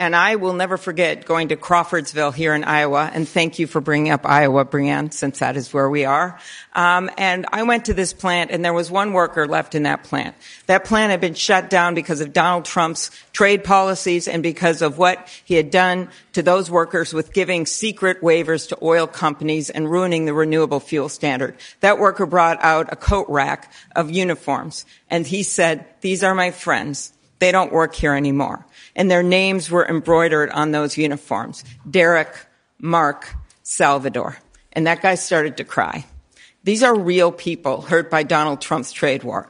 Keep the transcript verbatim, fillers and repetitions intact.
And I will never forget going to Crawfordsville here in Iowa, and thank you for bringing up Iowa, Brianne, since that is where we are. Um, and I went to this plant, and there was one worker left in that plant. That plant had been shut down because of Donald Trump's trade policies and because of what he had done to those workers with giving secret waivers to oil companies and ruining the renewable fuel standard. That worker brought out a coat rack of uniforms, and he said, "These are my friends. They don't work here anymore." And their names were embroidered on those uniforms. Derek, Mark, Salvador. And that guy started to cry. These are real people hurt by Donald Trump's trade war.